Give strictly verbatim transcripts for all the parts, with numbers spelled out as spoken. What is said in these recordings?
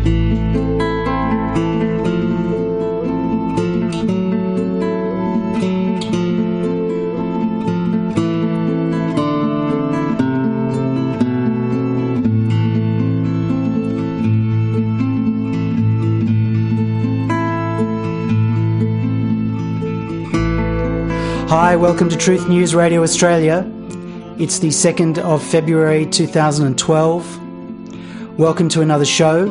Hi, welcome to Truth News Radio Australia. It's the second of February two thousand twelve. Welcome to another show.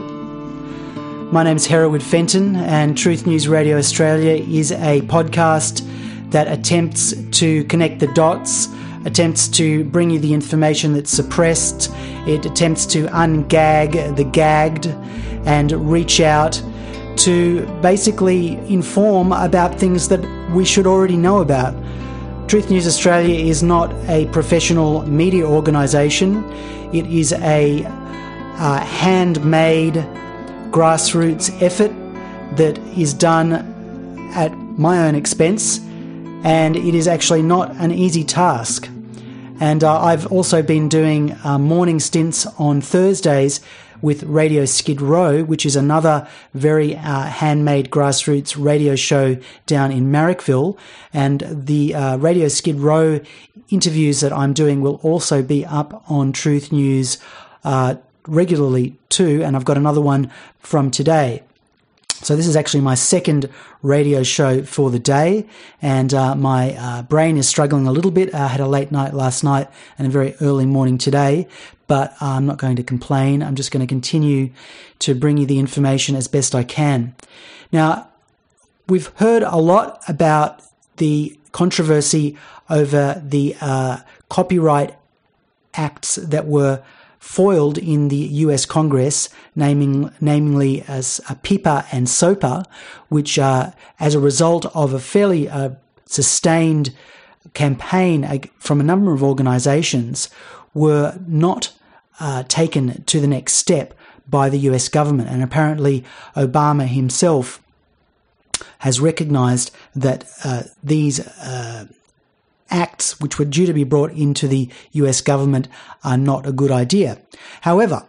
My name is Hereward Fenton, and Truth News Radio Australia is a podcast that attempts to connect the dots, attempts to bring you the information that's suppressed. It attempts to ungag the gagged and reach out to basically inform about things that we should already know about. Truth News Australia is not a professional media organisation. It is a uh, handmade grassroots effort that is done at my own expense, and it is actually not an easy task. And uh, I've also been doing uh, morning stints on Thursdays with Radio Skid Row, which is another very uh, handmade grassroots radio show down in Marrickville. And the uh, Radio Skid Row interviews that I'm doing will also be up on Truth News uh, regularly too, and I've got another one from today. So this is actually my second radio show for the day, and uh, my uh, brain is struggling a little bit. I had a late night last night and a very early morning today, but I'm not going to complain. I'm just going to continue to bring you the information as best I can. Now, we've heard a lot about the controversy over the uh, copyright acts that were foiled in the U S Congress, naming, namely as uh, PIPA and SOPA, which uh, as a result of a fairly uh, sustained campaign uh, from a number of organisations, were not uh, taken to the next step by the U S government. And apparently Obama himself has recognised that uh, these uh, acts which were due to be brought into the U S government are not a good idea. However,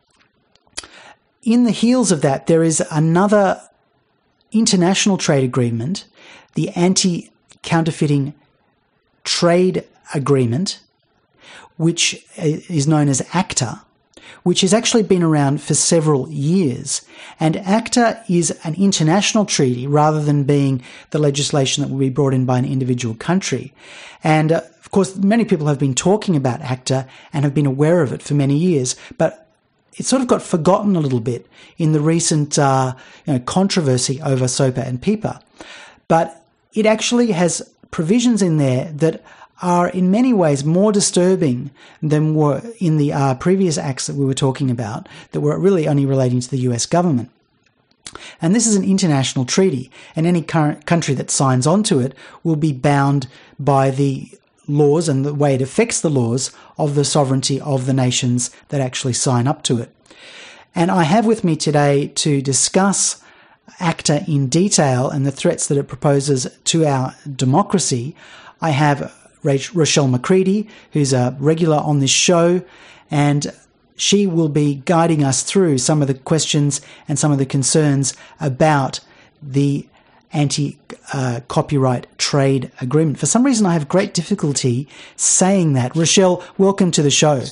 in the heels of that, there is another international trade agreement, the Anti-Counterfeiting Trade Agreement, which is known as ACTA, which has actually been around for several years. And ACTA is an international treaty rather than being the legislation that will be brought in by an individual country. And uh, of course, many people have been talking about ACTA and have been aware of it for many years, but it sort of got forgotten a little bit in the recent uh, you know, controversy over SOPA and PIPA. But it actually has provisions in there that are in many ways more disturbing than were in the uh, previous acts that we were talking about, that were really only relating to the U S government. And this is an international treaty, and any current country that signs on to it will be bound by the laws and the way it affects the laws of the sovereignty of the nations that actually sign up to it. And I have with me today to discuss ACTA in detail and the threats that it proposes to our democracy. I have Rochelle McCready, who's a regular on this show, and she will be guiding us through some of the questions and some of the concerns about the anti-copyright uh, trade agreement. For some reason, I have great difficulty saying that. Rochelle, welcome to the show.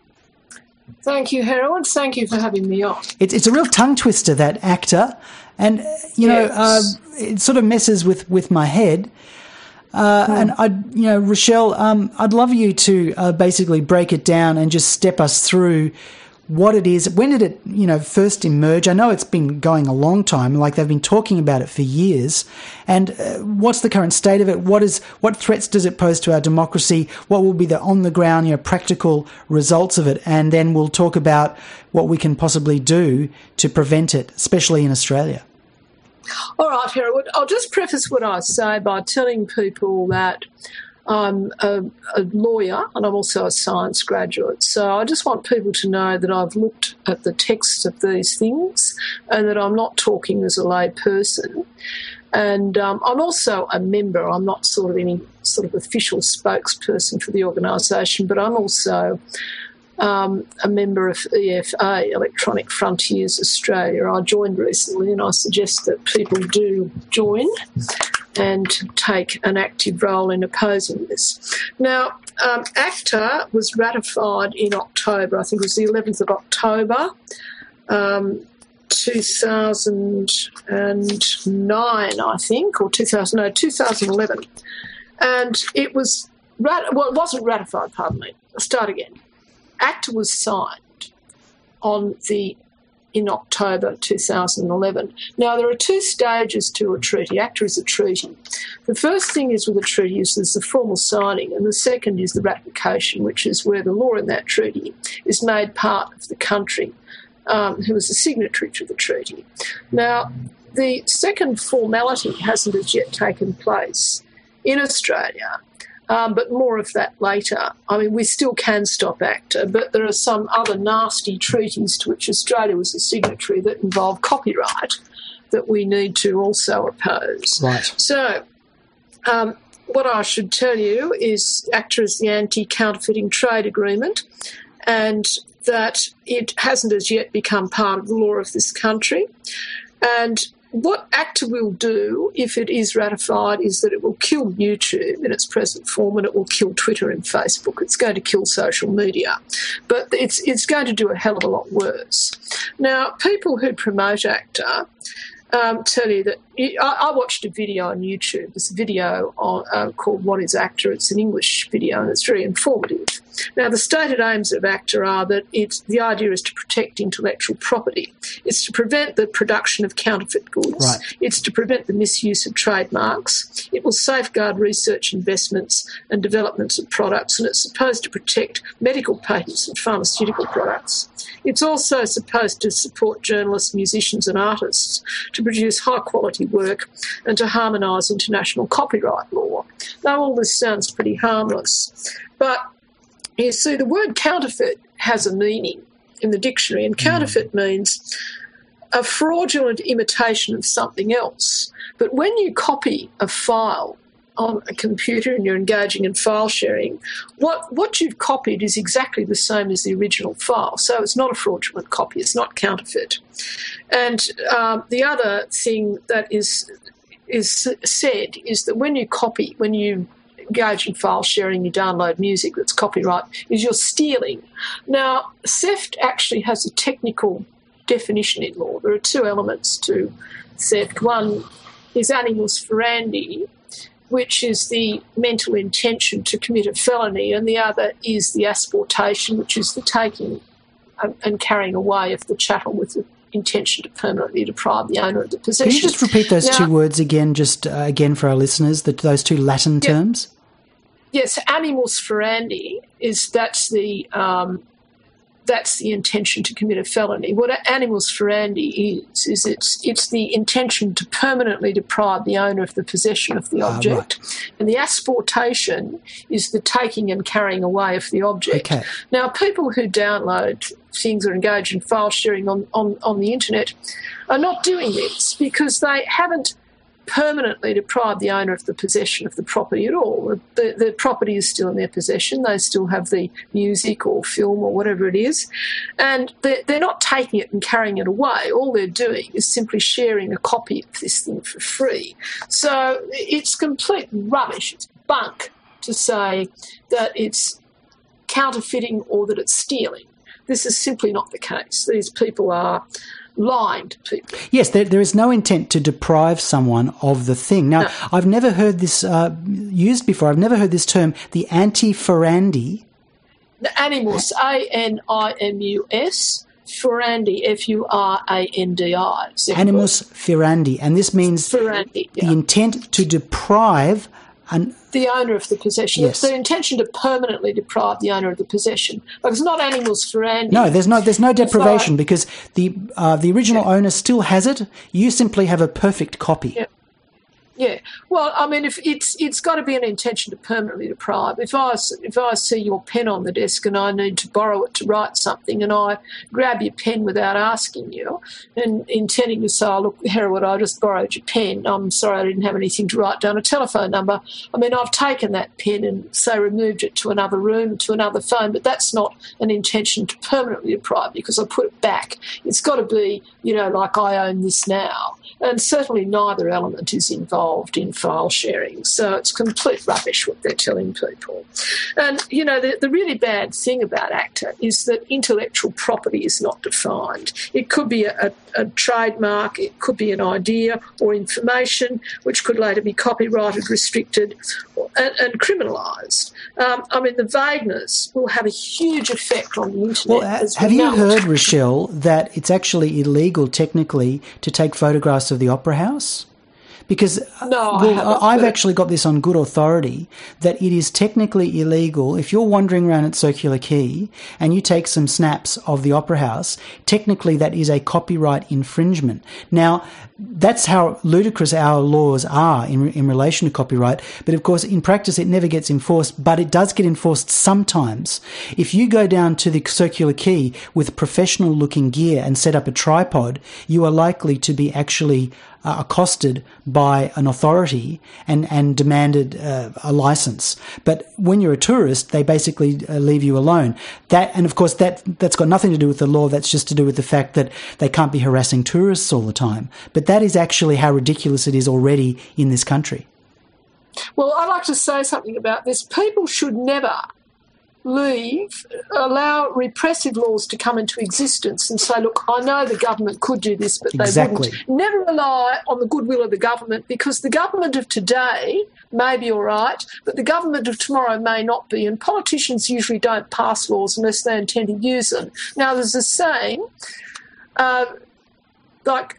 Thank you, Hereward. Thank you for having me on. It's, it's a real tongue twister, that ACTA, and, you yes. know, uh, it sort of messes with, with my head. Uh, hmm. And I'd, you know, Rochelle, um, I'd love you to uh, basically break it down and just step us through what it is. When did it, you know, first emerge? I know it's been going a long time, like they've been talking about it for years. And uh, what's the current state of it? What is, what threats does it pose to our democracy? What will be the on the ground, you know, practical results of it? And then we'll talk about what we can possibly do to prevent it, especially in Australia. All right, Hereward, I'll just preface what I say by telling people that I'm a, a lawyer and I'm also a science graduate. So I just want people to know that I've looked at the text of these things and that I'm not talking as a lay person. And um, I'm also a member. I'm not sort of any sort of official spokesperson for the organisation, but I'm also um, a member of E F A, Electronic Frontiers Australia. I joined recently, and I suggest that people do join and take an active role in opposing this. Now, um, ACTA was ratified in October, I think it was the eleventh of October, um, two thousand nine, I think, or two thousand, no, two thousand eleven. And it was, rat- well, it wasn't ratified, pardon me. I'll start again. ACTA was signed on the in October two thousand eleven. Now, there are two stages to a treaty. ACTA is a treaty. The first thing is with a treaty is there's the formal signing, and the second is the ratification, which is where the law in that treaty is made part of the country um, who is the signatory to the treaty. Now, the second formality hasn't as yet taken place in Australia, Um, but more of that later. I mean, we still can stop ACTA, but there are some other nasty treaties to which Australia was a signatory that involve copyright that we need to also oppose. Right. So um, what I should tell you is ACTA is the Anti-Counterfeiting Trade Agreement, and that it hasn't as yet become part of the law of this country. And what ACTA will do, if it is ratified, is that it will kill YouTube in its present form, and it will kill Twitter and Facebook. It's going to kill social media. But it's it's going to do a hell of a lot worse. Now, people who promote ACTA um, tell you that... I, I watched a video on YouTube. There's a video on, uh, called What is ACTA? It's an English video, and it's very informative. Now, the stated aims of ACTA are that it's, the idea is to protect intellectual property. It's to prevent the production of counterfeit goods. Right. It's to prevent the misuse of trademarks. It will safeguard research investments and developments of products, and it's supposed to protect medical patents and pharmaceutical products. It's also supposed to support journalists, musicians and artists to produce high-quality work and to harmonise international copyright law. Now, all this sounds pretty harmless, but you see, the word counterfeit has a meaning in the dictionary, and counterfeit means a fraudulent imitation of something else. But when you copy a file on a computer and you're engaging in file sharing, what, what you've copied is exactly the same as the original file. So it's not a fraudulent copy, it's not counterfeit. And um, the other thing that is is said is that when you copy, when you engage in file sharing, you download music that's copyright, is you're stealing. Now, theft actually has a technical definition in law. There are two elements to theft. One is animus furandi, which is the mental intention to commit a felony, and the other is the asportation, which is the taking and carrying away of the chattel with the intention to permanently deprive the owner of the possession. Can you just repeat those now, two words again, just uh, again for our listeners, that those two Latin yeah, terms? Yes, animus furandi is that's the um, that's the intention to commit a felony. What animus furandi is is it's it's the intention to permanently deprive the owner of the possession of the object, ah, right. And the asportation is the taking and carrying away of the object. Okay. Now, people who download things or engage in file sharing on, on, on the internet are not doing this because they haven't permanently deprived the owner of the possession of the property at all. The, the property is still in their possession. They still have the music or film or whatever it is, and they're, they're not taking it and carrying it away. All they're doing is simply sharing a copy of this thing for free. So it's complete rubbish. It's bunk to say that it's counterfeiting or that it's stealing. This is simply not the case. These people are lying to people. Yes, there, there is no intent to deprive someone of the thing. Now, no. I've never heard this uh, used before. I've never heard this term, the anti-furandi. The animus, A N I M U S, furandi, F U R A N D I. Animus furandi, and this means furandi, yeah. The intent to deprive an the owner of the possession. Yes. It's the intention to permanently deprive the owner of the possession. But it's not animus furandi. No, there's no there's no deprivation like, because the uh, the original yeah. owner still has it. You simply have a perfect copy. Yeah. Yeah, well, I mean, if it's it's got to be an intention to permanently deprive. If I if I see your pen on the desk and I need to borrow it to write something, and I grab your pen without asking you, and intending to say, oh, "Look, Hereward, I just borrowed your pen. I'm sorry, I didn't have anything to write down a telephone number." I mean, I've taken that pen and say removed it to another room, to another phone, but that's not an intention to permanently deprive because I put it back. It's got to be, you know, like I own this now, and certainly neither element is involved in file sharing. So it's complete rubbish what they're telling people. And, you know, the, the really bad thing about ACTA is that intellectual property is not defined. It could be a, a, a trademark, it could be an idea or information, which could later be copyrighted, restricted and, and criminalised. Um, I mean, the vagueness will have a huge effect on the internet. Well, uh, have you heard, Rochelle, that it's actually illegal technically to take photographs of the Opera House? Because no, well, I've actually got this on good authority that it is technically illegal if you're wandering around at Circular Quay and you take some snaps of the Opera House, technically that is a copyright infringement. Now, that's how ludicrous our laws are in, in relation to copyright. But of course, in practice, it never gets enforced, but it does get enforced sometimes. If you go down to the Circular Quay with professional looking gear and set up a tripod, you are likely to be actually uh, accosted by an authority and, and demanded uh, a license. But when you're a tourist, they basically uh, leave you alone. That, and of course, that, that's got nothing to do with the law. That's just to do with the fact that they can't be harassing tourists all the time. But that is actually how ridiculous it is already in this country. Well, I'd like to say something about this. People should never leave, allow repressive laws to come into existence and say, look, I know the government could do this, but they exactly. wouldn't. Never rely on the goodwill of the government, because the government of today may be all right, but the government of tomorrow may not be, and politicians usually don't pass laws unless they intend to use them. Now, there's a saying, uh, like,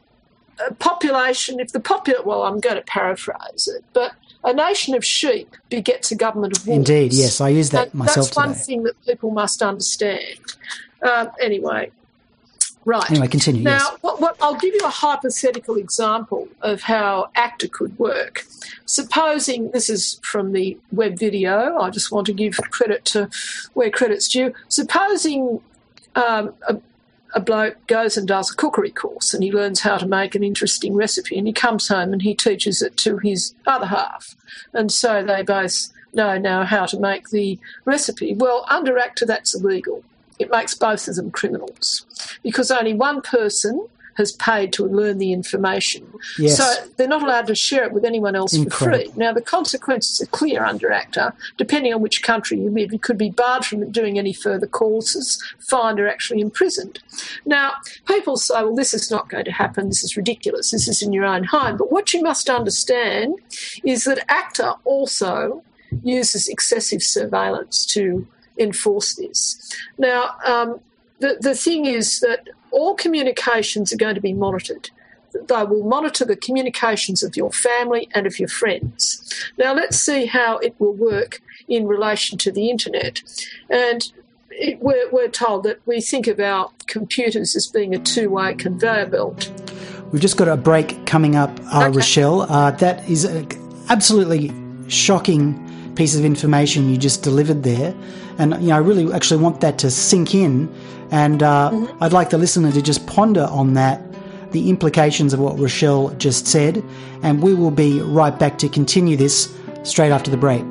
a population, if the population, well, I'm going to paraphrase it, but a nation of sheep begets a government of wolves. Indeed, yes, I use that and myself That's one today. thing that people must understand. Um, anyway, right. Anyway, continue, Now, yes. what, what, I'll give you a hypothetical example of how ACTA could work. Supposing, this is from the web video, I just want to give credit to where credit's due. Supposing um, a a bloke goes and does a cookery course and he learns how to make an interesting recipe, and he comes home and he teaches it to his other half. And so they both know now how to make the recipe. Well, under ACTA, that's illegal. It makes both of them criminals because only one person has paid to learn the information. Yes. So they're not allowed to share it with anyone else Incredible. for free. Now, the consequences are clear under ACTA. Depending on which country you live, you could be barred from doing any further courses, fined, or actually imprisoned. Now, people say, well, this is not going to happen. This is ridiculous. This is in your own home. But what you must understand is that ACTA also uses excessive surveillance to enforce this. Now, um, the, the thing is that all communications are going to be monitored. They will monitor the communications of your family and of your friends. Now, let's see how it will work in relation to the internet. And it, we're, we're told that we think of our computers as being a two-way conveyor belt. We've just got a break coming up, uh, Okay. Rochelle. Uh, that is an absolutely shocking piece of information you just delivered there. And, you know, I really actually want that to sink in. And uh, mm-hmm. I'd like the listener to just ponder on that, the implications of what Rochelle just said. And we will be right back to continue this straight after the break.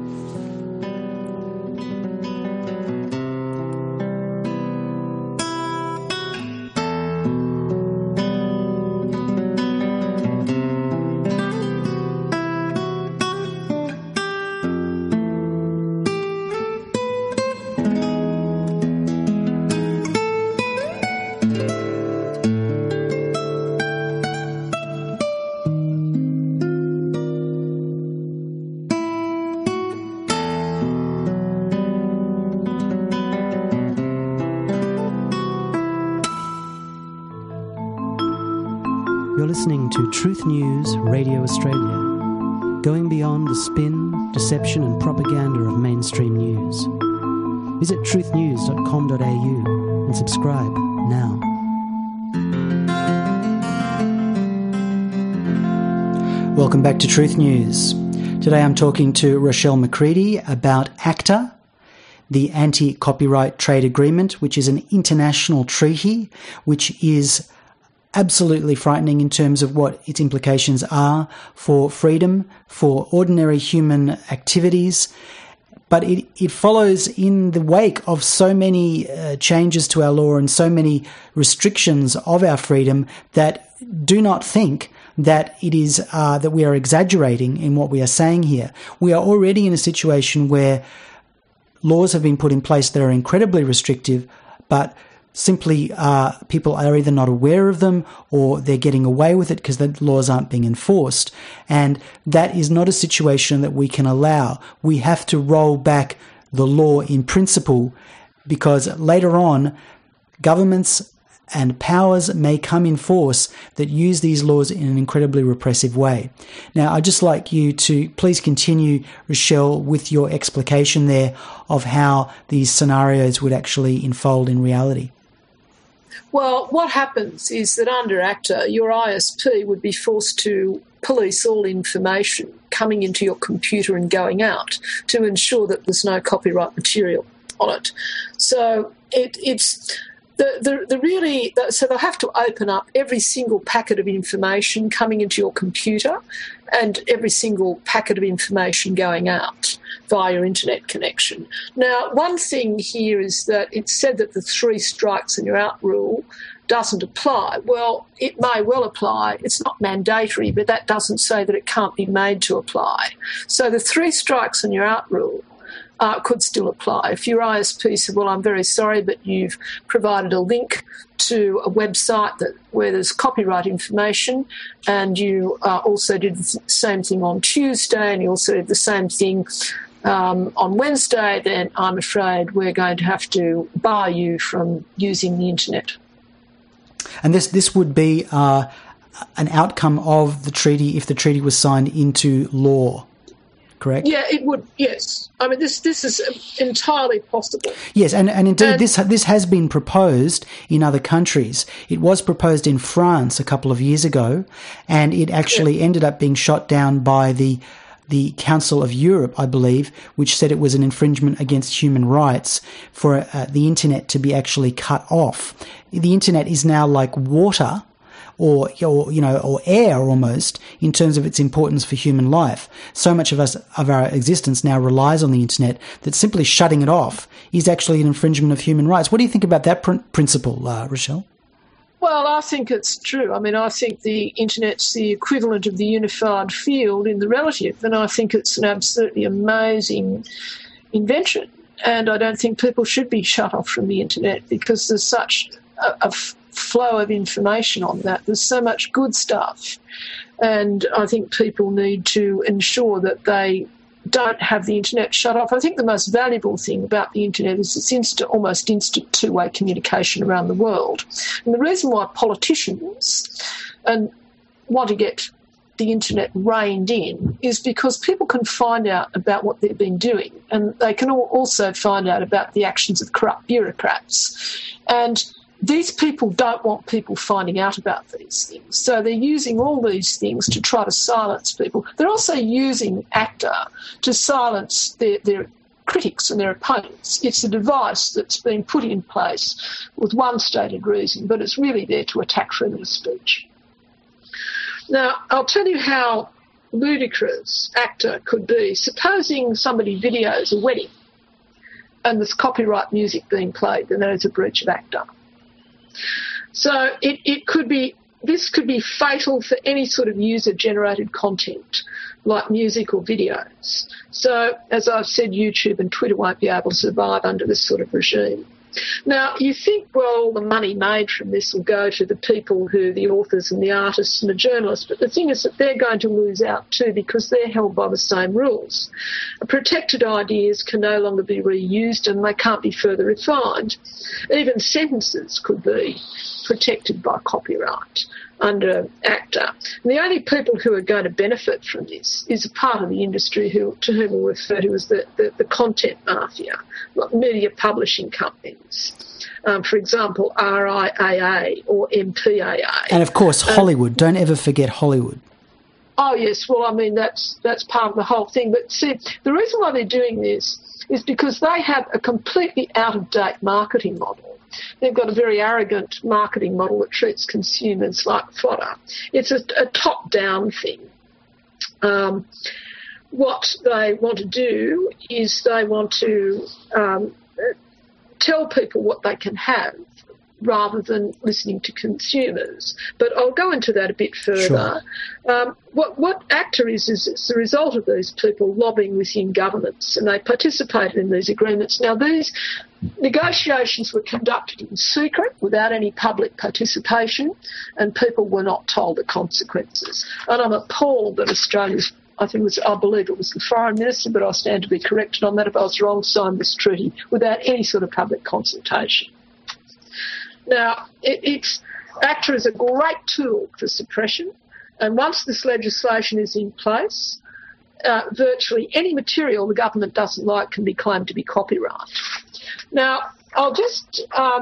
You're listening to Truth News Radio Australia, going beyond the spin, deception and propaganda of mainstream news. Visit truth news dot com dot a u and subscribe now. Welcome back to Truth News. Today I'm talking to Rochelle McCready about ACTA, the Anti-Copyright Trade Agreement, which is an international treaty which is absolutely frightening in terms of what its implications are for freedom, for ordinary human activities. But it, it follows in the wake of so many uh, changes to our law and so many restrictions of our freedom that do not think that it is uh, that we are exaggerating in what we are saying here. We are already in a situation where laws have been put in place that are incredibly restrictive, but simply uh, people are either not aware of them or they're getting away with it because the laws aren't being enforced. And that is not a situation that we can allow. We have to roll back the law in principle, because later on, governments and powers may come in force that use these laws in an incredibly repressive way. Now, I'd just like you to please continue, Rochelle, with your explication there of how these scenarios would actually unfold in reality. Well, what happens is that under ACTA, your I S P would be forced to police all information coming into your computer and going out to ensure that there's no copyright material on it. So it, it's... The, the, the really, so they'll have to open up every single packet of information coming into your computer and every single packet of information going out via your internet connection. Now, one thing here is that it's said that the three strikes and you're out rule doesn't apply. Well, it may well apply. It's not mandatory, but that doesn't say that it can't be made to apply. So the three strikes and you're out rule Uh, could still apply. If your I S P said, well, I'm very sorry, but you've provided a link to a website that where there's copyright information, and you uh, also did the same thing on Tuesday, and you also did the same thing um, on Wednesday, then I'm afraid we're going to have to bar you from using the internet. And this, this would be uh, an outcome of the treaty if the treaty was signed into law. Correct? Yeah, it would, yes. I mean, this this is entirely possible. Yes, and, and indeed and, this this has been proposed in other countries. It was proposed in France a couple of years ago, and it actually yeah. ended up being shot down by the the Council of Europe, I believe, which said it was an infringement against human rights for uh, the internet to be actually cut off. The internet is now like water, or, or, you know, or air almost, in terms of its importance for human life. So much of us, of our existence now relies on the internet that simply shutting it off is actually an infringement of human rights. What do you think about that pr- principle, uh, Rochelle? Well, I think it's true. I mean, I think the internet's the equivalent of the unified field in the relative, and I think it's an absolutely amazing invention. And I don't think people should be shut off from the internet because there's such a, a flow of information on that. There's so much good stuff, and I think people need to ensure that they don't have the internet shut off. I think the most valuable thing about the internet is it's instant, almost instant two-way communication around the world. And the reason why politicians and want to get the internet reined in is because people can find out about what they've been doing, and they can also find out about the actions of corrupt bureaucrats. And these people don't want people finding out about these things. So they're using all these things to try to silence people. They're also using ACTA to silence their, their critics and their opponents. It's a device that's been put in place with one stated reason, but it's really there to attack freedom of speech. Now, I'll tell you how ludicrous ACTA could be. Supposing somebody videos a wedding and there's copyright music being played, then that is a breach of ACTA. So it, it could be, this could be fatal for any sort of user-generated content like music or videos. So, as I've said, YouTube and Twitter won't be able to survive under this sort of regime. Now, you think, well, all the money made from this will go to the people who, the authors and the artists and the journalists, but the thing is that they're going to lose out too because they're held by the same rules. Protected ideas can no longer be reused and they can't be further refined. Even sentences could be protected by copyright under ACTA. And the only people who are going to benefit from this is a part of the industry who, to whom we refer to as the, the, the content mafia, like media publishing companies. Um, for example, R I A A or M P A A. And, of course, Hollywood. Um, Don't ever forget Hollywood. Oh, yes. Well, I mean, that's that's part of the whole thing. But see, the reason why they're doing this is because they have a completely out-of-date marketing model. They've got a very arrogant marketing model that treats consumers like fodder. It's a, a top-down thing. Um, what they want to do is they want to um, tell people what they can have, rather than listening to consumers. But I'll go into that a bit further. Sure. Um, what, what ACTA is, is it's the result of these people lobbying within governments, and they participated in these agreements. Now, these negotiations were conducted in secret without any public participation, and people were not told the consequences. And I'm appalled that Australia's I think it was, I believe it was the Foreign Minister, but I stand to be corrected on that if I was wrong, signed this treaty without any sort of public consultation. Now, it, it's ACTA is a great tool for suppression, and once this legislation is in place, uh, virtually any material the government doesn't like can be claimed to be copyright. Now, I'll just... Um,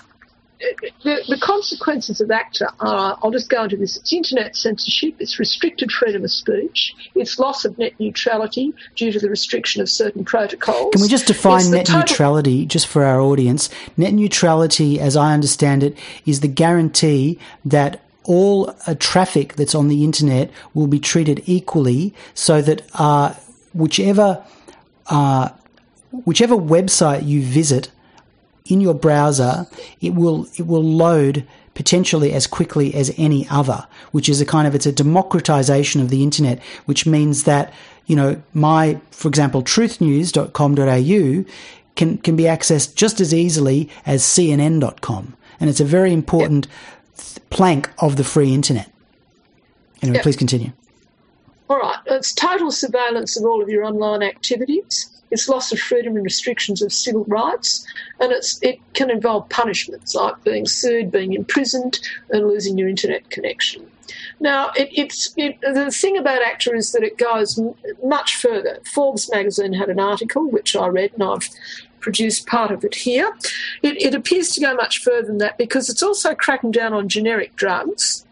The, the consequences of ACTA are, I'll just go into this, it's internet censorship, it's restricted freedom of speech, it's loss of net neutrality due to the restriction of certain protocols. Can we just define net total- neutrality, just for our audience? Net neutrality, as I understand it, is the guarantee that all uh, traffic that's on the internet will be treated equally, so that uh, whichever uh, whichever website you visit in your browser, it will it will load potentially as quickly as any other, which is a kind of, it's a democratization of the internet, which means that, you know, my, for example, truth news dot com dot a u can, can be accessed just as easily as C N N dot com. And it's a very important yep. plank of the free internet. Anyway, yep. Please continue. All right. It's total surveillance of all of your online activities. It's loss of freedom and restrictions of civil rights, and it's, it can involve punishments like being sued, being imprisoned, and losing your internet connection. Now, it, it's it, the thing about ACTA is that it goes m- much further. Forbes magazine had an article, which I read, and I've produced part of it here. It, it appears to go much further than that because it's also cracking down on generic drugs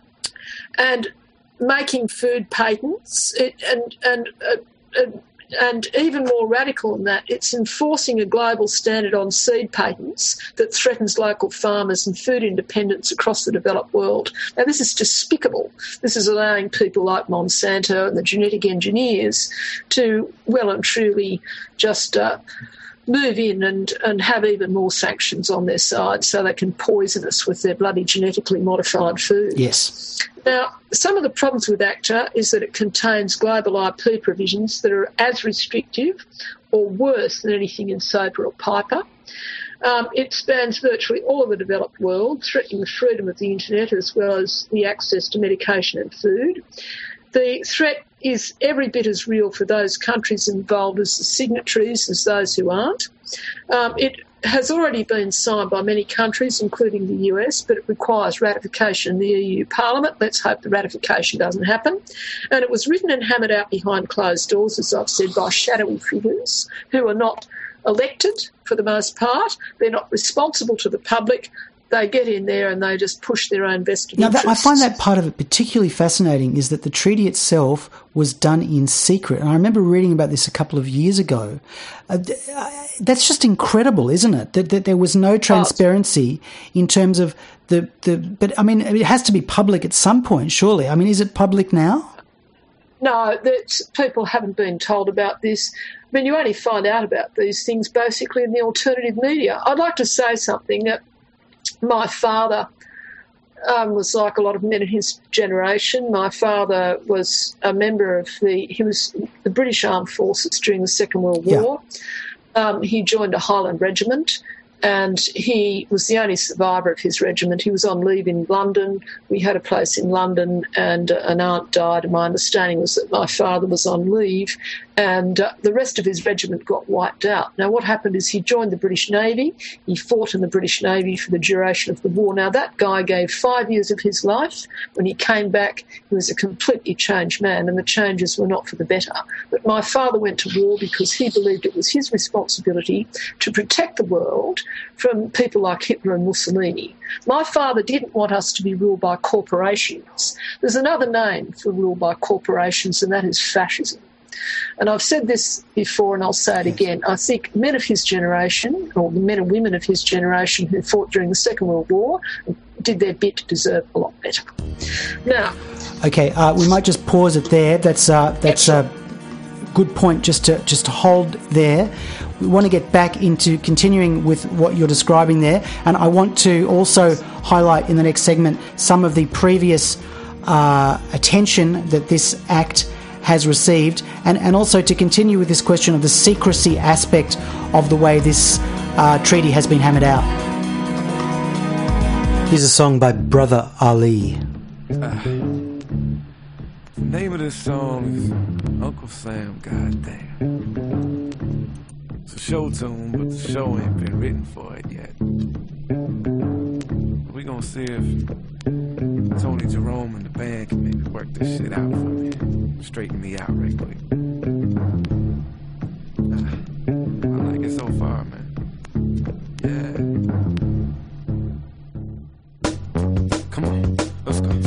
and making food patents it, and and uh, uh, And even more radical than that, it's enforcing a global standard on seed patents that threatens local farmers and food independence across the developed world. Now, this is despicable. This is allowing people like Monsanto and the genetic engineers to well and truly just uh, move in and, and have even more sanctions on their side so they can poison us with their bloody genetically modified food. Yes. Now, some of the problems with ACTA is that it contains global I P provisions that are as restrictive or worse than anything in SOPA or PIPA. Um, it spans virtually all of the developed world, threatening the freedom of the internet as well as the access to medication and food. The threat is every bit as real for those countries involved as the signatories as those who aren't. Um, it has already been signed by many countries, including the U S, but it requires ratification in the E U Parliament. Let's hope the ratification doesn't happen. And it was written and hammered out behind closed doors, as I've said, by shadowy figures who are not elected for the most part. They're not responsible to the public. They get in there and they just push their own vested now interests. Now, I find that part of it particularly fascinating is that the treaty itself was done in secret. And I remember reading about this a couple of years ago. Uh, that's just incredible, isn't it? That, that there was no transparency in terms of the, the... But, I mean, it has to be public at some point, surely. I mean, is it public now? No, that people haven't been told about this. I mean, you only find out about these things basically in the alternative media. I'd like to say something that my father um, was like a lot of men in his generation. My father was a member of the, he was the British Armed Forces during the Second World War. Yeah. Um, he joined a Highland regiment and he was the only survivor of his regiment. He was on leave in London. We had a place in London and uh, an aunt died, and my understanding was that my father was on leave and uh, the rest of his regiment got wiped out. Now, what happened is he joined the British Navy. He fought in the British Navy for the duration of the war. Now, that guy gave five years of his life. When he came back, he was a completely changed man, and the changes were not for the better. But my father went to war because he believed it was his responsibility to protect the world from people like Hitler and Mussolini. My father didn't want us to be ruled by corporations. There's another name for rule by corporations, and that is fascism. And I've said this before and I'll say it again. I think men of his generation, or the men and women of his generation who fought during the Second World War, did their bit to deserve a lot better. Now... Okay, uh, we might just pause it there. That's uh, that's a good point just to, just to hold there. We want to get back into continuing with what you're describing there. And I want to also highlight in the next segment some of the previous uh, attention that this act has received, and, and also to continue with this question of the secrecy aspect of the way this uh, treaty has been hammered out. Here's a song by Brother Ali. Uh, the name of this song is Uncle Sam, Goddamn. It's a show tune, but the show ain't been written for it yet. We gonna see if Tony Jerome and the band can maybe work this shit out for me. Straighten me out right quick. Uh, I like it so far, man. Yeah. Come on, let's go.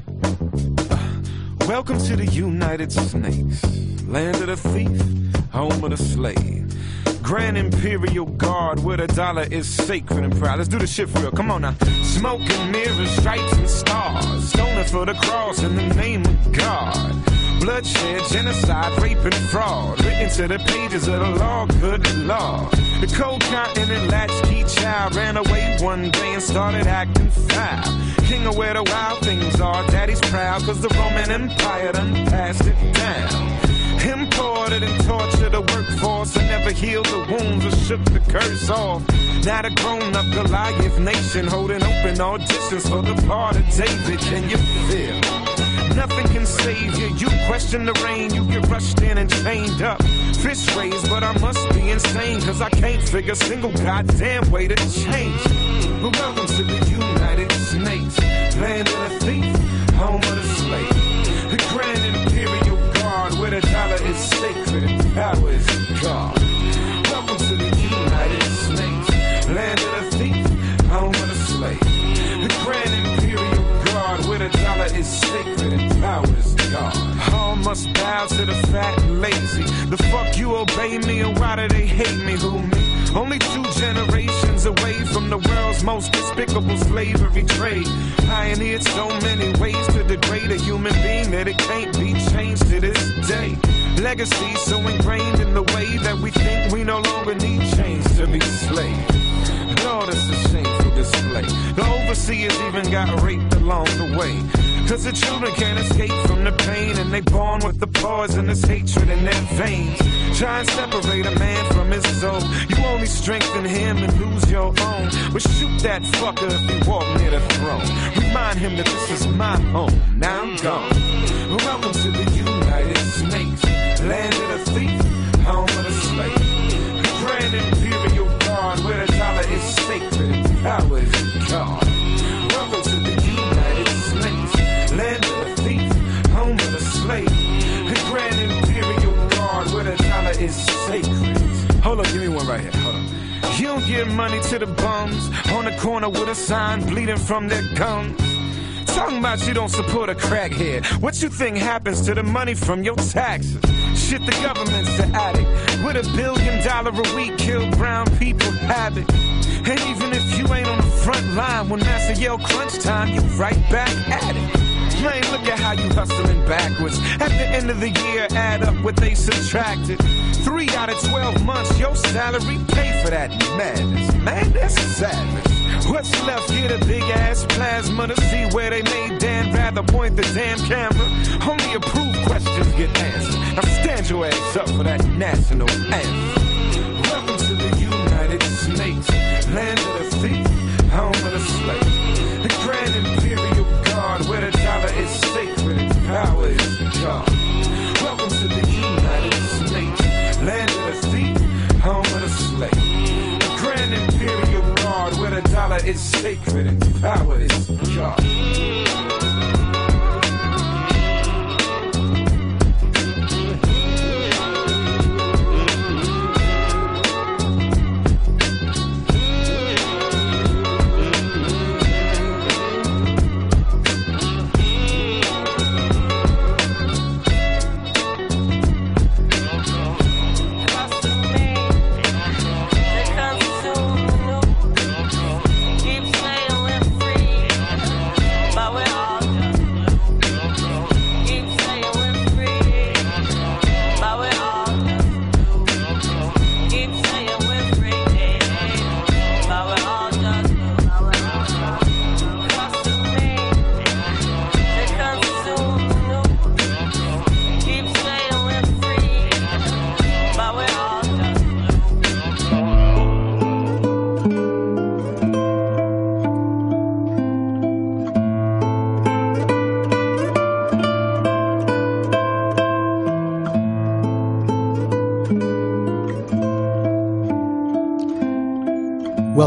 Uh, welcome to the United Snakes, land of the thief, home of the slave. Grand Imperial Guard, where the dollar is sacred and proud. Let's do this shit for real, come on now. Smoke and mirrors, stripes and stars, stoning for the cross in the name of God. Bloodshed, genocide, rape and fraud, written to the pages of the law, good law. The cold continent latchkey child ran away one day and started acting foul. King of where the wild things are, daddy's proud, cause the Roman Empire done passed it down. Imported and tortured the workforce and never healed the wounds or shook the curse off. Now the grown-up Goliath nation holding open auditions for the part of David. Can you feel? Nothing can save you. You question the rain, you get rushed in and chained up. Fish raised, but I must be insane, cause I can't figure a single goddamn way to change. But welcome to the United Snakes, land of the thief, home of the slave. The Grand Imperial Guard, where the dollar is sacred and power is God. Welcome to the United Snakes, land of the thief, home of the slave. The Grand Imperial Guard, where the dollar is sacred and power is God. All must bow to the fat and lazy. The fuck you obey me, and why do they hate me? Who me? Only two generations away from the world's most despicable slavery trade. Pioneered so many ways to degrade a human being that it can't be changed to this day. Legacy so ingrained in the way that we think we no longer need chains to be slaves. Lord, it's a shameful display. The overseers even got raped along the way. Cause the children can't escape from the pain, and they born with the poisonous hatred in their veins. Try and separate a man from his soul. You only strengthen him and lose your own. But shoot that fucker if he walk near the throne. Remind him that this is my home. Now I'm gone. Welcome to the United Snakes, land of the thief, home of the slave. The Grand Imperial Guard, where the dollar is sacred and power is God. Welcome to the United Snakes, land of the thief, home of the slave. The Grand Imperial Guard, where the dollar is sacred. Hold on, give me one right here, hold on. You don't give money to the bums on the corner with a sign bleeding from their gums. Talking about you don't support a crackhead. What you think happens to the money from your taxes? Shit, the government's the addict. With a billion dollar a week, kill brown people habit. And even if you ain't on the front line, when Master yell crunch time, you right back at it. Man, look at how you hustling backwards. At the end of the year, add up what they subtracted. Three out of twelve months, your salary pay for that madness. Man, that's savage. What's left? Get a big ass plasma to see where they made Dan rather point the damn camera. Only approved questions get answered. Now stand your ass up for that national anthem. Welcome to the United Snakes, land of the thief, home of the slave. The Grand Imperial Guard, where the dollar is sacred and power is God. Welcome to the United Snakes, land of the thief, home of the slave. The Grand Imperial Guard, where the dollar is sacred and power is God.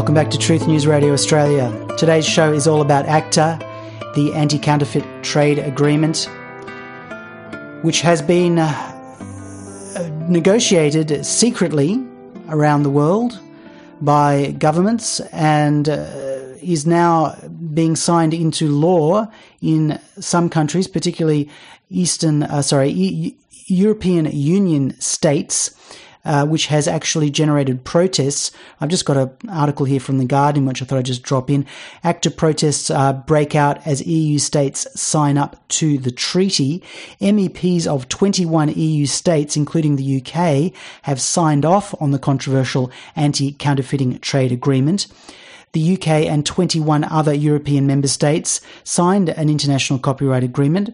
Welcome back to Truth News Radio Australia. Today's show is all about ACTA, the Anti-Counterfeit Trade Agreement, which has been uh, negotiated secretly around the world by governments and uh, is now being signed into law in some countries, particularly Eastern, uh, sorry, e- European Union states, Uh, which has actually generated protests. I've just got an article here from The Guardian, which I thought I'd just drop in. ACTA protests uh, break out as E U states sign up to the treaty. M E Ps of twenty-one E U states, including the U K, have signed off on the controversial anti-counterfeiting trade agreement. The U K and twenty-one other European member states signed an international copyright agreement,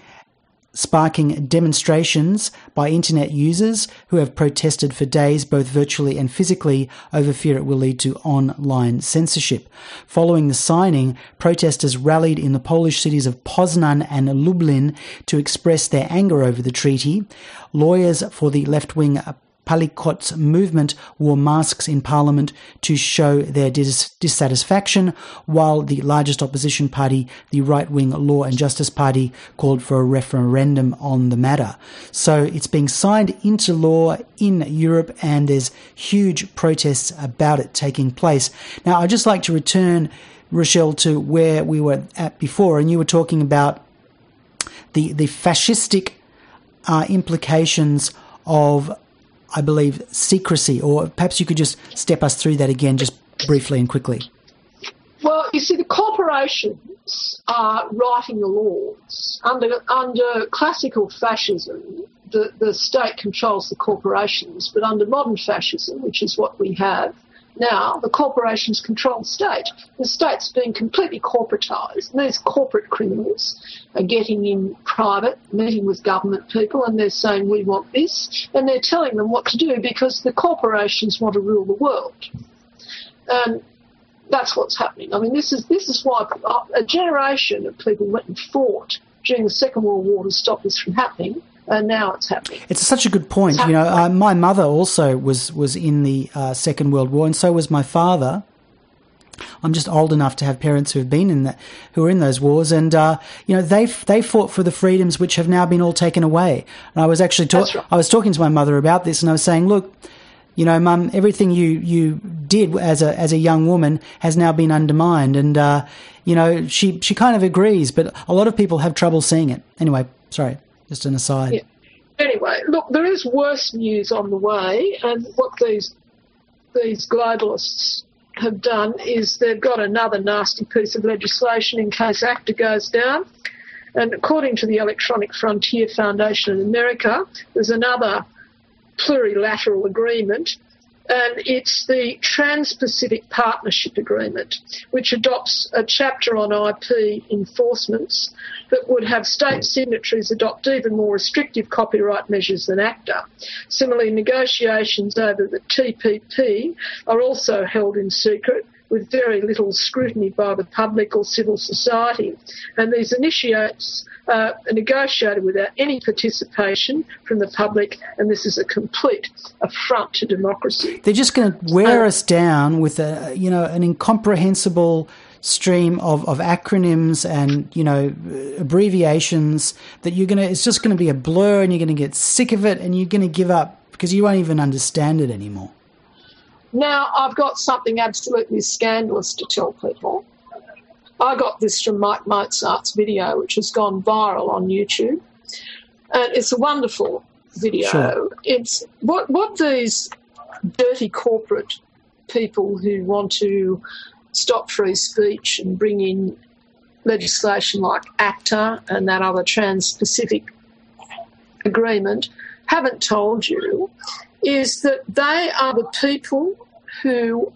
sparking demonstrations by internet users who have protested for days, both virtually and physically, over fear it will lead to online censorship. Following the signing, protesters rallied in the Polish cities of Poznan and Lublin to express their anger over the treaty. Lawyers for the left-wing Palikot's movement wore masks in Parliament to show their dis- dissatisfaction, while the largest opposition party, the right-wing Law and Justice Party, called for a referendum on the matter. So it's being signed into law in Europe, and there's huge protests about it taking place. Now, I'd just like to return, Rochelle, to where we were at before, and you were talking about the, the fascistic uh, implications of, I believe, secrecy, or perhaps you could just step us through that again just briefly and quickly. Well, you see, the corporations are writing the laws. Under under classical fascism, the, the state controls the corporations, but under modern fascism, which is what we have now, the corporations control the state. The state's being completely corporatised. And these corporate criminals are getting in private, meeting with government people, and they're saying, we want this, and they're telling them what to do because the corporations want to rule the world. And that's what's happening. I mean, this is this is why a generation of people went and fought during the Second World War to stop this from happening. And now it's happening. It's such a good point. You know, uh, my mother also was was in the uh, Second World War, and so was my father. I'm just old enough to have parents who have been in that, who were in those wars, and uh, you know, they they fought for the freedoms which have now been all taken away. And I was actually ta- right. I was talking to my mother about this, and I was saying, look, you know, Mum, everything you you did as a as a young woman has now been undermined, and uh, you know, she she kind of agrees, but a lot of people have trouble seeing it. Anyway, sorry. Just an aside. Yeah. Anyway, look, there is worse news on the way, and what these these globalists have done is they've got another nasty piece of legislation in case ACTA goes down. And according to the Electronic Frontier Foundation in America, there's another plurilateral agreement, and it's the Trans-Pacific Partnership Agreement, which adopts a chapter on I P enforcements that would have state signatories adopt even more restrictive copyright measures than ACTA. Similarly, negotiations over the T P P are also held in secret, with very little scrutiny by the public or civil society. And these initiates uh, are negotiated without any participation from the public, and this is a complete affront to democracy. They're just going to wear um, us down with a, you know, an incomprehensible stream of, of acronyms and, you know, abbreviations that you're going to, it's just going to be a blur, and you're going to get sick of it, and you're going to give up because you won't even understand it anymore. Now, I've got something absolutely scandalous to tell people. I got this from Mike Mozart's video, which has gone viral on YouTube. And it's a wonderful video. Sure. It's what, what these dirty corporate people who want to stop free speech and bring in legislation like ACTA and that other Trans-Pacific Agreement haven't told you is that they are the people who,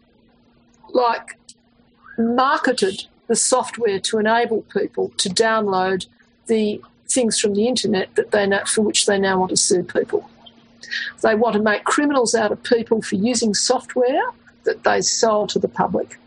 like, marketed the software to enable people to download the things from the internet that they know, for which they now want to sue people. They want to make criminals out of people for using software that they sell to the public.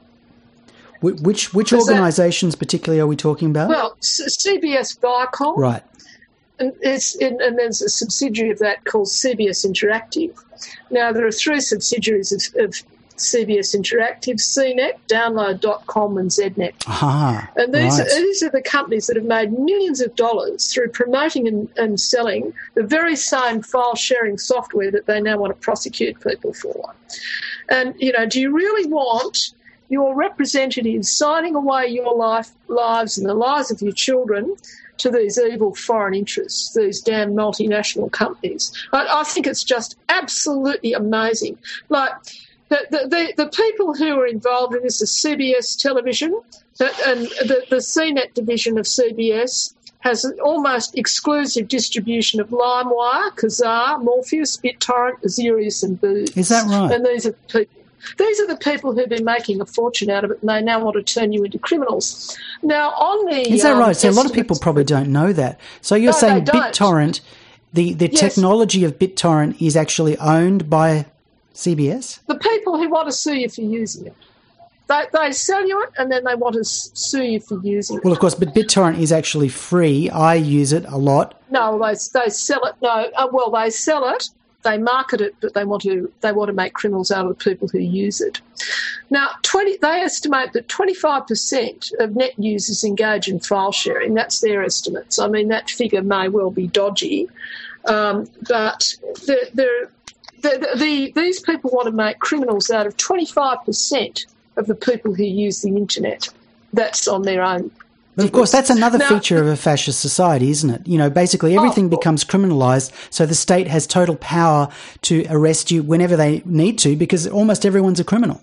Which which organisations particularly are we talking about? Well, C B S Viacom. Right. And, it's, and there's a subsidiary of that called C B S Interactive. Now, there are three subsidiaries of, of C B S Interactive, C net, download dot com and Z net. Ah, and these, right. are, these are the companies that have made millions of dollars through promoting and, and selling the very same file-sharing software that they now want to prosecute people for. And, you know, do you really want your representatives signing away your life, lives and the lives of your children to these evil foreign interests, these damn multinational companies? I, I think it's just absolutely amazing. Like, the, the, the, the people who are involved in this is C B S Television, that, and the, the C net division of C B S has an almost exclusive distribution of LimeWire, Kazaa, Morpheus, BitTorrent, Azerius and Booz. Is that right? And these are people. These are the people who've been making a fortune out of it, and they now want to turn you into criminals. Now, on the is that um, right? So a lot of people probably don't know that. So you're No, saying they don't. BitTorrent, the the Yes. technology of BitTorrent is actually owned by C B S? the people who want to sue you for using it. They, they sell you it, and then they want to s- sue you for using it. Well, of course, but BitTorrent is actually free. I use it a lot. No, they they sell it. No, uh, well, they sell it. They market it, but they want to they want to make criminals out of the people who use it. Now, twenty they estimate that twenty-five percent of net users engage in file sharing. That's their estimates. I mean, that figure may well be dodgy, um, but the, the, the, the, these people want to make criminals out of twenty-five percent of the people who use the internet. That's on their own. But of course, that's another Now- feature of a fascist society, isn't it? You know, basically everything Oh. becomes criminalised, so the state has total power to arrest you whenever they need to, because almost everyone's a criminal.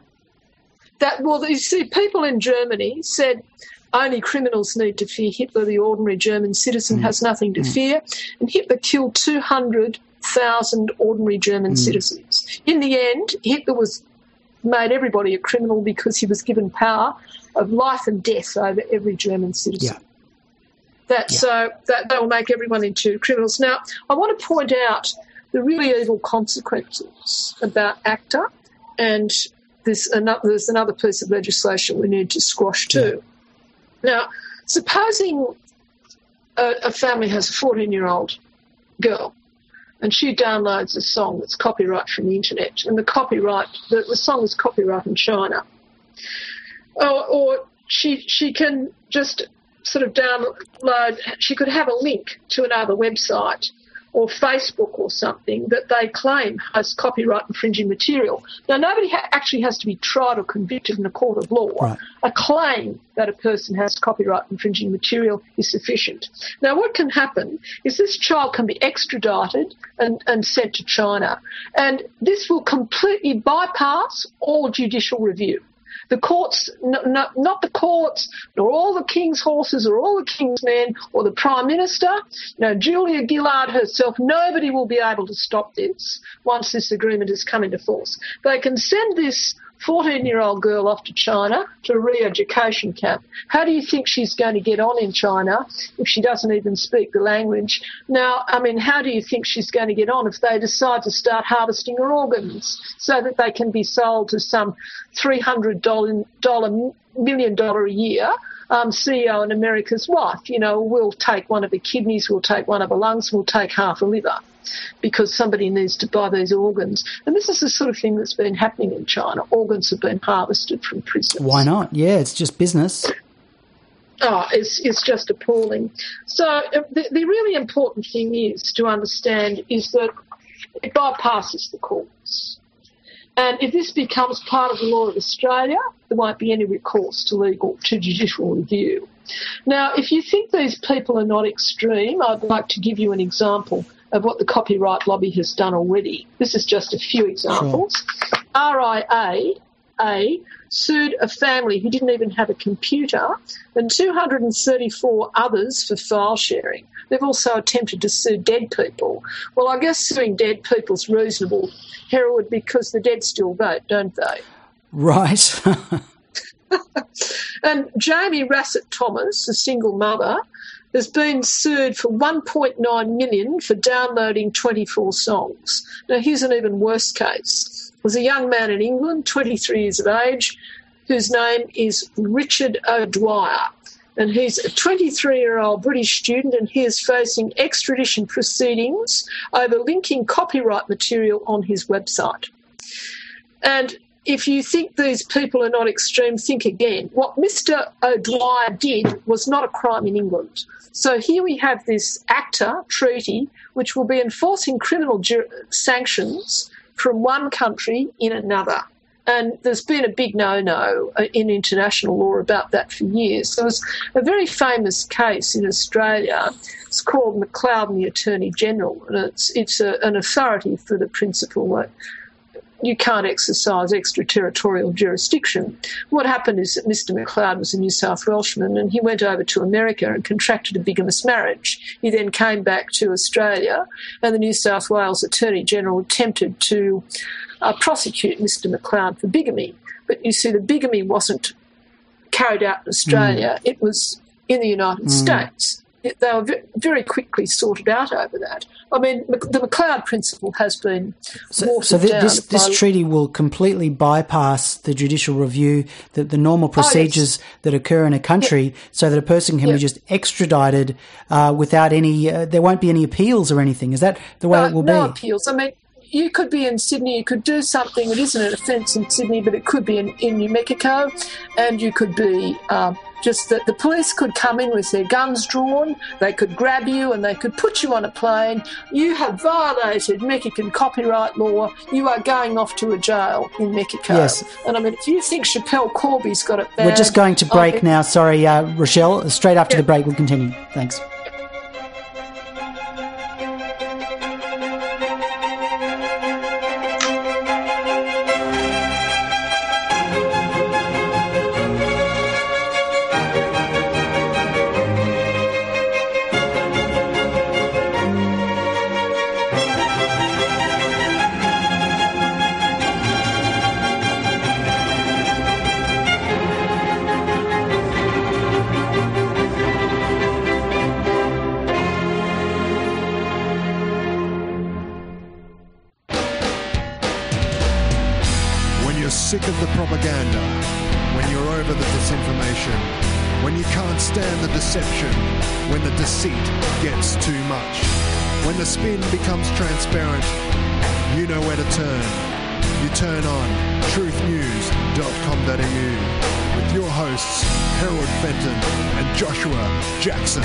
That well, you see, people in Germany said only criminals need to fear Hitler. The ordinary German citizen has nothing to fear, and Hitler killed two hundred thousand ordinary German citizens. In the end, Hitler was made everybody a criminal because he was given power of life and death over every German citizen. Yeah. That Yeah. so that that will make everyone into criminals. Now, I want to point out the really evil consequences about ACTA, and there's another, there's another piece of legislation we need to squash too. Now, supposing a, a family has a fourteen-year-old girl, and she downloads a song that's copyright from the internet, and the copyright the, the song is copyright in China, or, or she she can just sort of download. She could have a link to another website or Facebook or something that they claim has copyright infringing material. Now, nobody ha- actually has to be tried or convicted in a court of law. Right. A claim that a person has copyright infringing material is sufficient. Now, what can happen is this child can be extradited and, and sent to China, and this will completely bypass all judicial review. The courts, n- n- not the courts, nor all the king's horses or all the king's men or the Prime Minister, you know, Julia Gillard herself, nobody will be able to stop this once this agreement has come into force. They can send this fourteen-year-old girl off to China to a re-education camp. How do you think she's going to get on in China if she doesn't even speak the language? Now, I mean, how do you think she's going to get on if they decide to start harvesting her organs so that they can be sold to some three hundred million dollars a year um, C E O in America's wife? You know, we'll take one of her kidneys, we'll take one of her lungs, we'll take half a liver, because somebody needs to buy these organs. And this is the sort of thing that's been happening in China. Organs have been harvested from prisoners. Why not? Yeah, it's just business. Oh, it's, it's just appalling. So uh, the, the really important thing is to understand is that it bypasses the courts. And if this becomes part of the law of Australia, there won't be any recourse to legal, to judicial review. Now, if you think these people are not extreme, I'd like to give you an example of what the copyright lobby has done already. This is just a few examples. Sure. R I A A sued a family who didn't even have a computer and two hundred thirty-four others for file sharing. They've also attempted to sue dead people. Well, I guess suing dead people's reasonable, Hereward, because the dead still vote, don't they? Right. And Jamie Rassett-Thomas, a single mother, has been sued for one point nine million dollars for downloading twenty-four songs. Now, here's an even worse case. There's a young man in England, twenty-three years of age, whose name is Richard O'Dwyer. And he's a twenty-three-year-old British student, and he is facing extradition proceedings over linking copyright material on his website. And if you think these people are not extreme, think again. What Mister O'Dwyer did was not a crime in England. So here we have this ACTA treaty, which will be enforcing criminal ju- sanctions from one country in another. And there's been a big no-no in international law about that for years. So there's a very famous case in Australia. It's called McLeod and the Attorney General, and it's it's a, an authority for the principle that you can't exercise extraterritorial jurisdiction. What happened is that Mister McLeod was a New South Welshman, and he went over to America and contracted a bigamous marriage. He then came back to Australia, and the New South Wales Attorney General attempted to uh, prosecute Mister McLeod for bigamy. But you see, the bigamy wasn't carried out in Australia. Mm. It was in the United mm. States. It, they were very quickly sorted out over that. I mean, the McLeod principle has been so, watered so th- down. this this treaty will completely bypass the judicial review, the, the normal procedures oh, yes. that occur in a country, yep. so that a person can yep. be just extradited uh, without any. Uh, there won't be any appeals or anything. Is that the way no, it will no be? No appeals. I mean, you could be in Sydney, you could do something that isn't an offence in Sydney, but it could be in, in New Mexico, and you could be um, just that the police could come in with their guns drawn, they could grab you and they could put you on a plane. You have violated Mexican copyright law, you are going off to a jail in Mexico. Yes. And I mean, if you think Schapelle Corby's got it bad... We're just going to break I mean, now. Sorry, uh, Rochelle. Straight after yeah. the break, we'll continue. Thanks. Sick of the propaganda, when you're over the disinformation, when you can't stand the deception, when the deceit gets too much, when the spin becomes transparent, you know where to turn. You turn on truth news dot com dot a u with your hosts Harold Fenton and Joshua Jackson.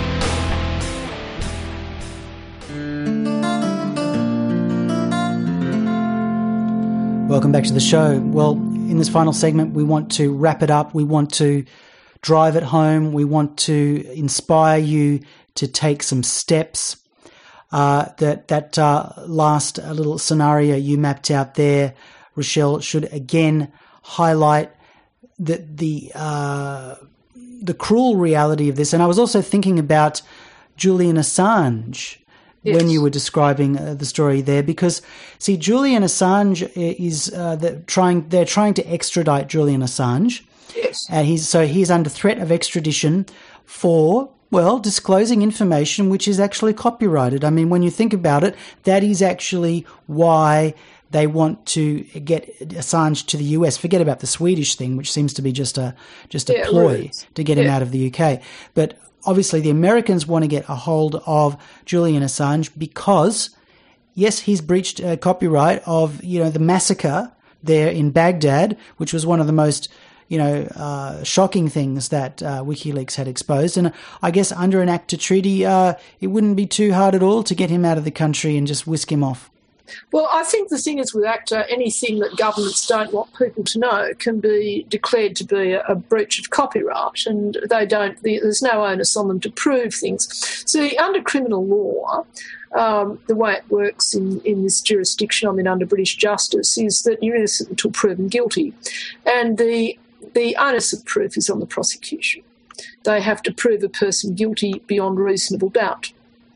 Welcome back to the show. Well, in this final segment, we want to wrap it up. We want to drive it home. We want to inspire you to take some steps. Uh, that that uh, last uh, little scenario you mapped out there, Rochelle, should again highlight the the uh, the cruel reality of this. And I was also thinking about Julian Assange. Yes. When you were describing uh, the story there, because see, Julian Assange is uh, the, trying. They're trying to extradite Julian Assange. Yes. And he's so he's under threat of extradition for well disclosing information which is actually copyrighted. I mean, when you think about it, that is actually why they want to get Assange to the U S. Forget about the Swedish thing, which seems to be just a just a yeah, ploy right. to get yeah. him out of the U K, but. Obviously, the Americans want to get a hold of Julian Assange because, yes, he's breached uh, copyright of, you know, the massacre there in Baghdad, which was one of the most, you know, uh, shocking things that uh, WikiLeaks had exposed. And I guess under an ACTA treaty, uh, it wouldn't be too hard at all to get him out of the country and just whisk him off. Well, I think the thing is with ACTA, anything that governments don't want people to know can be declared to be a, a breach of copyright, and they don't. There's no onus on them to prove things. See, under criminal law, um, the way it works in, in this jurisdiction, I mean, under British justice, is that you're innocent until proven guilty, and the the onus of proof is on the prosecution. They have to prove a person guilty beyond reasonable doubt.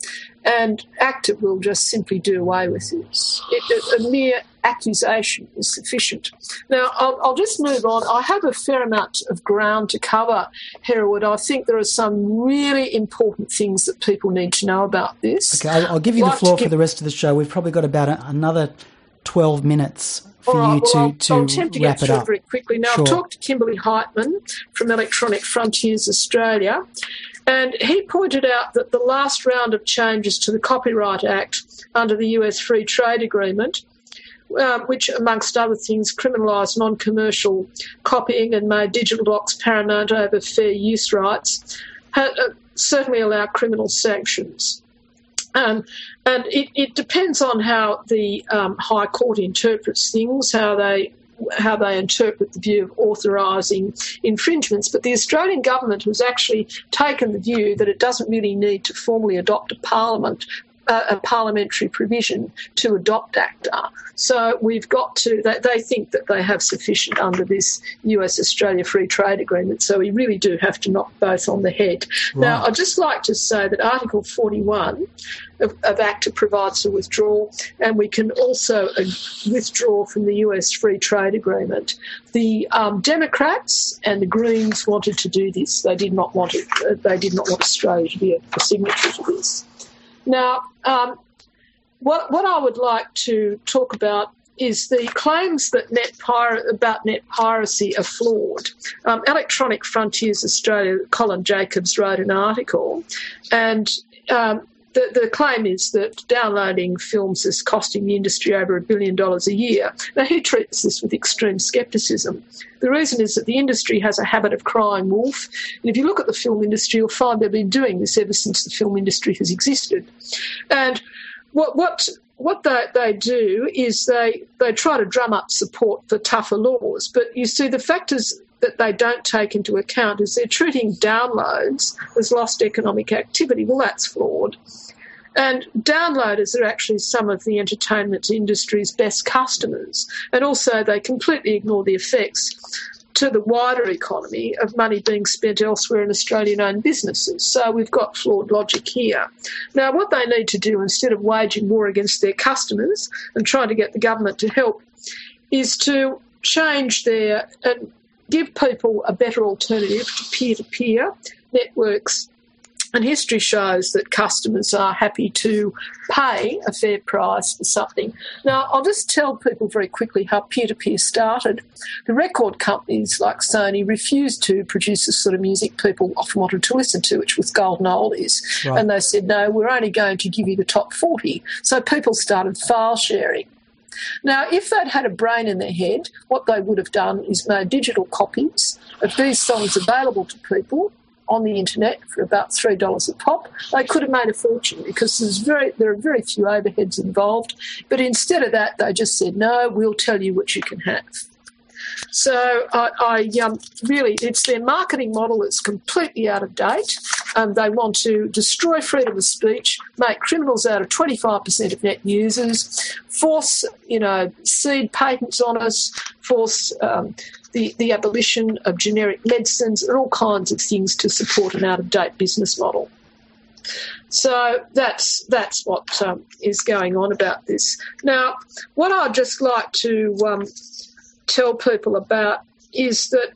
And ACTA will just simply do away with this. It, a mere accusation is sufficient. Now, I'll, I'll just move on. I have a fair amount of ground to cover, Hereward. I think there are some really important things that people need to know about this. Okay, I'll, I'll give you I'd the floor like for the rest of the show. We've probably got about a, another twelve minutes for All right, you well, to, I'll, to I'll attempt to wrap get it through up. very quickly. Now, Sure. I've talked to Kimberly Heitman from Electronic Frontiers Australia, and he pointed out that the last round of changes to the Copyright Act under the U S Free Trade Agreement um, which, amongst other things, criminalised non-commercial copying and made digital docs paramount over fair use rights, ha- uh, certainly allow criminal sanctions. Um, and it, it depends on how the um, High Court interprets things, how they how they interpret the view of authorising infringements. But the Australian government has actually taken the view that it doesn't really need to formally adopt a parliament uh, a parliamentary provision to adopt ACTA. So we've got to, they, they think that they have sufficient under this U S Australia Free Trade Agreement, so we really do have to knock both on the head. Right. Now, I'd just like to say that Article forty-one of, of ACTA provides for withdrawal, and we can also uh, withdraw from the U S Free Trade Agreement. The um, Democrats and the Greens wanted to do this. They did not want it. Uh, they did not want Australia to be a, a signatory to this. Now, um, what what I would like to talk about is the claims that net pir- about net piracy are flawed. Um, Electronic Frontiers Australia, Colin Jacobs wrote an article, and um, the, the claim is that downloading films is costing the industry over a billion dollars a year. Now, he treats this with extreme scepticism. The reason is that the industry has a habit of crying wolf. And if you look at the film industry, you'll find they've been doing this ever since the film industry has existed. And what what what they, they do is they, they try to drum up support for tougher laws. But you see, the factors that they don't take into account is they're treating downloads as lost economic activity. Well, that's flawed. And downloaders are actually some of the entertainment industry's best customers. And also they completely ignore the effects to the wider economy of money being spent elsewhere in Australian-owned businesses. So we've got flawed logic here. Now, what they need to do, instead of waging war against their customers and trying to get the government to help, is to change their and give people a better alternative to peer-to-peer networks. And history shows that customers are happy to pay a fair price for something. Now, I'll just tell people very quickly how peer-to-peer started. The record companies like Sony refused to produce the sort of music people often wanted to listen to, which was golden oldies. Right. And they said, no, we're only going to give you the top forty. So people started file sharing. Now, if they'd had a brain in their head, what they would have done is made digital copies of these songs available to people on the internet for about three dollars a pop. They could have made a fortune because there's very there are very few overheads involved. But instead of that, they just said, no, we'll tell you what you can have. So I, I um, really, it's their marketing model that's completely out of date. Um, they want to destroy freedom of speech, make criminals out of twenty-five percent of net users, force, you know, seed patents on us, force um, the, the abolition of generic medicines and all kinds of things to support an out-of-date business model. So that's that's what um, is going on about this. Now, what I'd just like to um, tell people about is that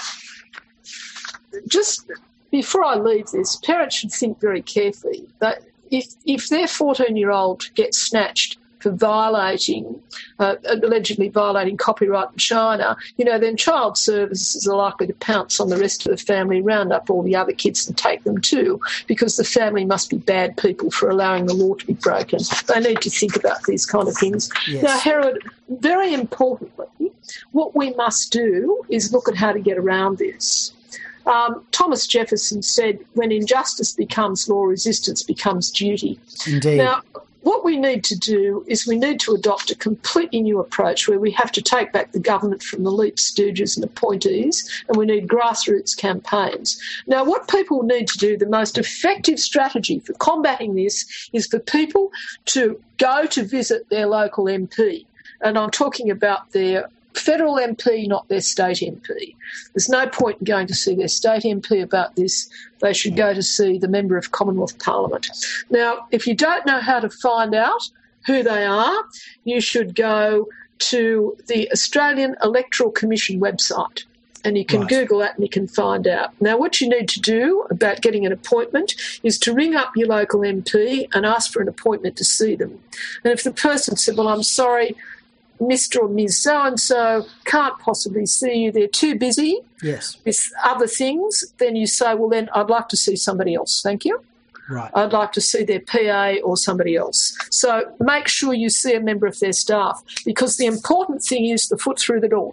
just before I leave this, parents should think very carefully that if if their fourteen-year-old gets snatched for violating, uh, allegedly violating copyright in China, you know, then child services are likely to pounce on the rest of the family, round up all the other kids and take them too, because the family must be bad people for allowing the law to be broken. They need to think about these kind of things. Yes. Now, Herod, very importantly, what we must do is look at how to get around this. Um, Thomas Jefferson said, when injustice becomes law, resistance becomes duty. Indeed. Now, what we need to do is we need to adopt a completely new approach where we have to take back the government from the elite stooges and appointees, and we need grassroots campaigns. Now, what people need to do, the most effective strategy for combating this is for people to go to visit their local M P. And I'm talking about their federal M P, not their state M P. There's no point in going to see their state M P about this. They should go to see the Member of Commonwealth Parliament. Now, if you don't know how to find out who they are, you should go to the Australian Electoral Commission website, and you can right. Google that and you can find out. Now, what you need to do about getting an appointment is to ring up your local M P and ask for an appointment to see them. And if the person said, well, I'm sorry, Mister or Miz So-and-so can't possibly see you, they're too busy yes. with other things, then you say, well, then I'd like to see somebody else, thank you. Right. I'd like to see their P A or somebody else. So make sure you see a member of their staff, because the important thing is the foot through the door.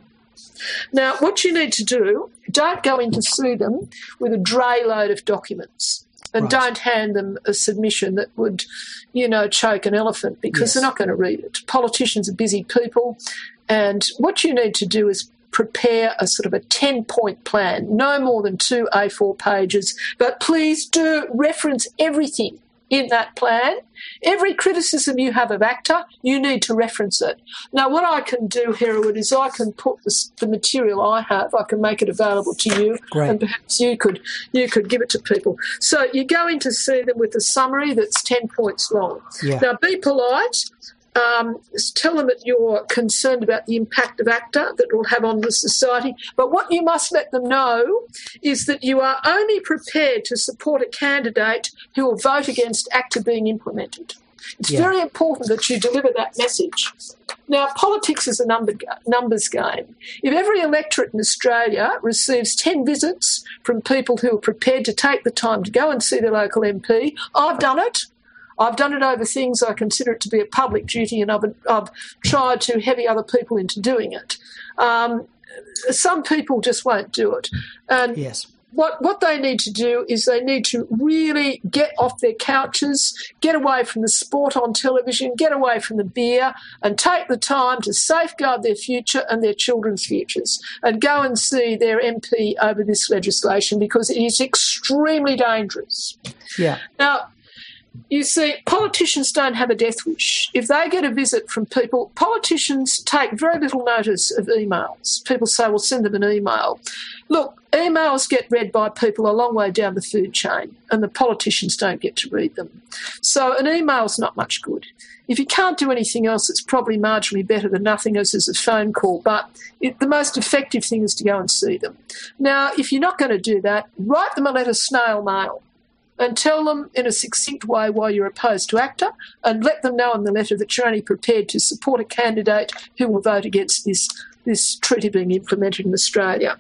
Now, what you need to do, don't go in to see them with a dray load of documents, and right. don't hand them a submission that would, you know, choke an elephant, because yes. they're not going to read it. Politicians are busy people, and what you need to do is prepare a sort of a ten-point plan, no more than two A four pages, but please do reference everything in that plan. Every criticism you have of ACTA, you need to reference it. Now, what I can do, Hereward, is I can put this, the material I have, I can make it available to you, Great. and perhaps you could you could give it to people. So you go in to see them with a summary that's ten points long. Yeah. Now, be polite. Um, tell them that you're concerned about the impact of ACTA that it will have on the society. But what you must let them know is that you are only prepared to support a candidate who will vote against ACTA being implemented. It's yeah. very important that you deliver that message. Now, politics is a number, numbers game. If every electorate in Australia receives ten visits from people who are prepared to take the time to go and see their local M P, I've done it. I've done it over things I consider it to be a public duty, and I've, I've tried to heavy other people into doing it. Um, some people just won't do it. And yes. what, what they need to do is they need to really get off their couches, get away from the sport on television, get away from the beer, and take the time to safeguard their future and their children's futures, and go and see their M P over this legislation, because it is extremely dangerous. Yeah. Now, you see, politicians don't have a death wish. If they get a visit from people, politicians take very little notice of emails. People say, well, send them an email. Look, emails get read by people a long way down the food chain, and the politicians don't get to read them. So an email's not much good. If you can't do anything else, it's probably marginally better than nothing, as is a phone call. But it, the most effective thing is to go and see them. Now, if you're not going to do that, write them a letter snail mail, and tell them in a succinct way why you're opposed to ACTA, and let them know in the letter that you're only prepared to support a candidate who will vote against this, this treaty being implemented in Australia.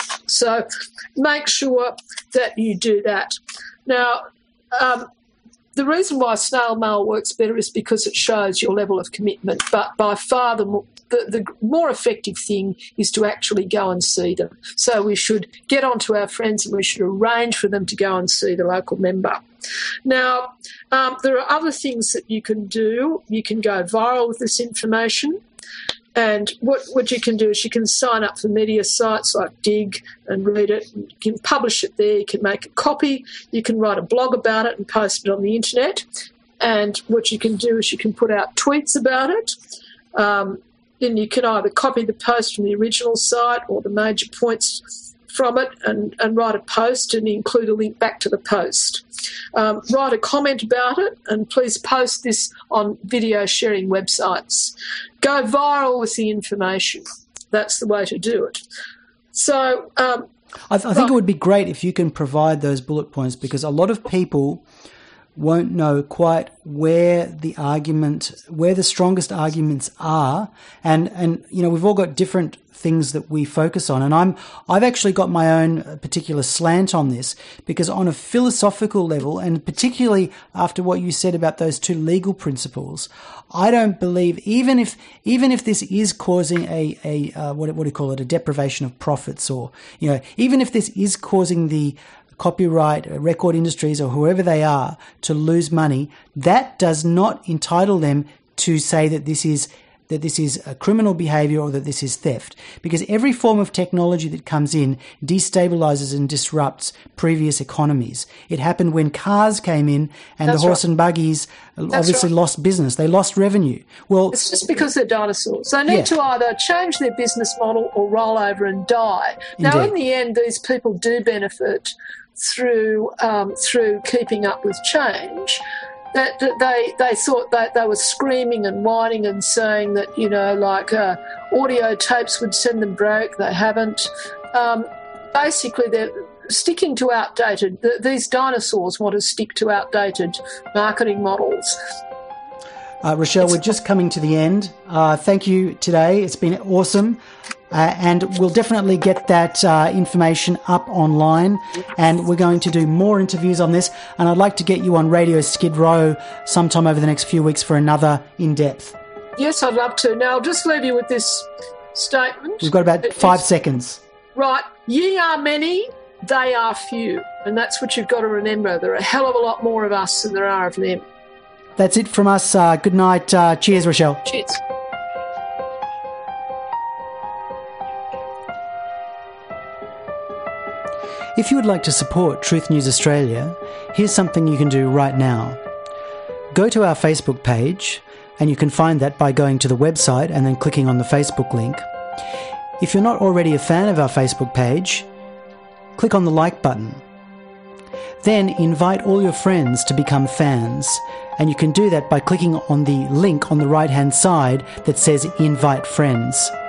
So make sure that you do that. Now, um, the reason why snail mail works better is because it shows your level of commitment, but by far the more, the, the more effective thing is to actually go and see them. So we should get on to our friends, and we should arrange for them to go and see the local member. Now, um, there are other things that you can do. You can go viral with this information. And what, what you can do is you can sign up for media sites like Dig and read it. You can publish it there. You can make a copy. You can write a blog about it and post it on the internet. And what you can do is you can put out tweets about it. Um, and you can either copy the post from the original site or the major points from it, and, and write a post and include a link back to the post. Um, write a comment about it, and please post this on video sharing websites. Go viral with the information. That's the way to do it. So um, I, th- I think it would be great if you can provide those bullet points, because a lot of people won't know quite where the argument, where the strongest arguments are. And, and, you know, we've all got different things that we focus on. And I'm, I've actually got my own particular slant on this, because on a philosophical level, and particularly after what you said about those two legal principles, I don't believe, even if, even if this is causing a, a, uh, what, what do you call it, a deprivation of profits, or, you know, even if this is causing the copyright, record industries, or whoever they are to lose money, that does not entitle them to say that this is that this is a criminal behavior or that this is theft, because every form of technology that comes in destabilizes and disrupts previous economies. It happened when cars came in, and That's the horse right. and buggies That's obviously right. lost business. They lost revenue. Well, It's just because they're dinosaurs. They need Yeah. to either change their business model or roll over and die. Now, Indeed. in the end, these people do benefit through um, through keeping up with change. That, that they they thought that they were screaming and whining and saying that, you know, like uh, audio tapes would send them broke. They haven't. Um, basically, they're sticking to outdated. Th- these dinosaurs want to stick to outdated marketing models. Uh, Rochelle, It's- we're just coming to the end. Uh, thank you today. It's been awesome. Uh, and we'll definitely get that uh, information up online, and we're going to do more interviews on this, and I'd like to get you on Radio Skid Row sometime over the next few weeks for another in-depth. Yes, I'd love to. Now, I'll just leave you with this statement. We've got about It's, five seconds. Right. Ye are many, they are few. And that's what you've got to remember. There are a hell of a lot more of us than there are of them. That's it from us. Uh, good night. Uh, cheers, Rochelle. Cheers. If you would like to support Truth News Australia, here's something you can do right now. Go to our Facebook page, and you can find that by going to the website and then clicking on the Facebook link. If you're not already a fan of our Facebook page, click on the like button. Then invite all your friends to become fans, and you can do that by clicking on the link on the right-hand side that says Invite Friends.